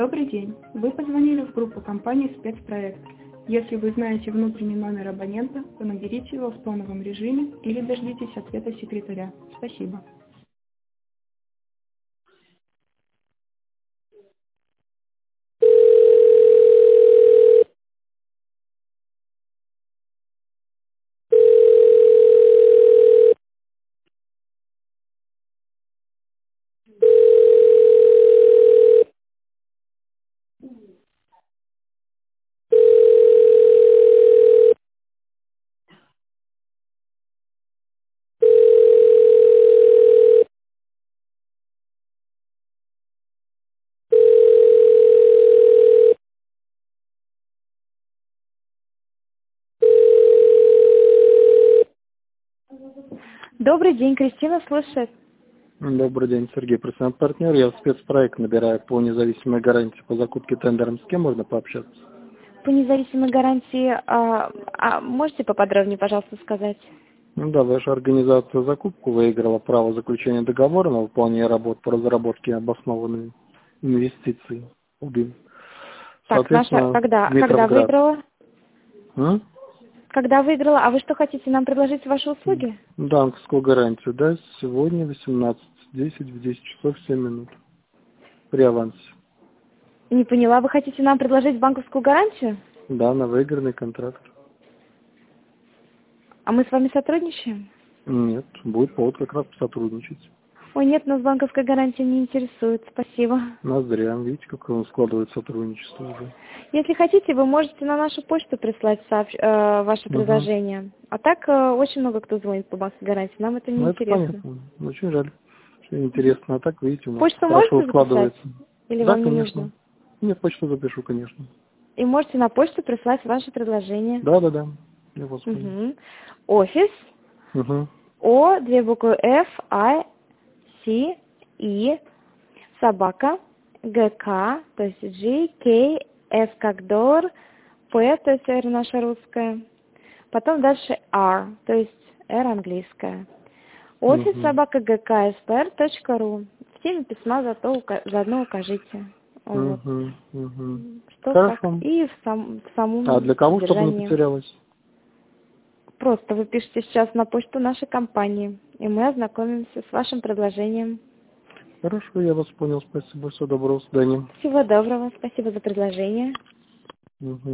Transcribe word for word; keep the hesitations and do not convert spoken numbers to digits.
Добрый день. Вы позвонили в группу компании «Спецпроект». Если вы знаете внутренний номер абонента, то наберите его в тоновом режиме или дождитесь ответа секретаря. Спасибо. Добрый день, Кристина слушает. Добрый день, Сергей, профессиональный партнер. Я в спецпроект набираю по независимой гарантии по закупке тендером. С кем можно пообщаться? По независимой гарантии, а, а можете поподробнее, пожалуйста, сказать? Ну да, ваша организация закупку выиграла право заключения договора на выполнение работ по разработке обоснованной инвестиций. Так, наша, когда, когда выиграла? М? Когда выиграла? А вы что хотите нам предложить ваши услуги? Банковскую гарантию, да, сегодня восемнадцать десять в десять часов семь минут. При авансе. Не поняла, вы хотите нам предложить банковскую гарантию? Да, на выигранный контракт. А мы с вами сотрудничаем? Нет, будет повод как раз сотрудничать. Ой, нет, нас банковская гарантия не интересует, спасибо. Ноздря, видите, как он складывает сотрудничество уже. Если хотите, вы можете на нашу почту прислать сообщ... э, ваше Угу. предложение. А так э, очень много кто звонит по банковской гарантии, нам это не Ну, это интересно. понятно. Очень жаль, что интересно. А так, видите, у нас Почту хорошо можете складывается. записать? Или Да, вам не конечно. нужно? Нет, почту запишу, конечно. И можете на почту прислать ваше предложение. Да, да, да. Я вас понял. Угу. Офис. Угу. О, две буквы F, I, C, И, собака, Г, К, то есть G, K, S как Дор, П, то есть R наша русская. Потом дальше R, то есть R английская. Офис Угу. собака gkspr.ru. В теме письма зато ука- заодно укажите. Вот. Угу. Угу. Что как. Хорошо. И в, сам, в самом А для кого, чтобы не содержании. потерялось? Просто вы пишете сейчас на почту нашей компании, и мы ознакомимся с вашим предложением. Хорошо, я вас понял. Спасибо. Всего доброго. До свидания. Всего доброго. Спасибо за предложение. Угу.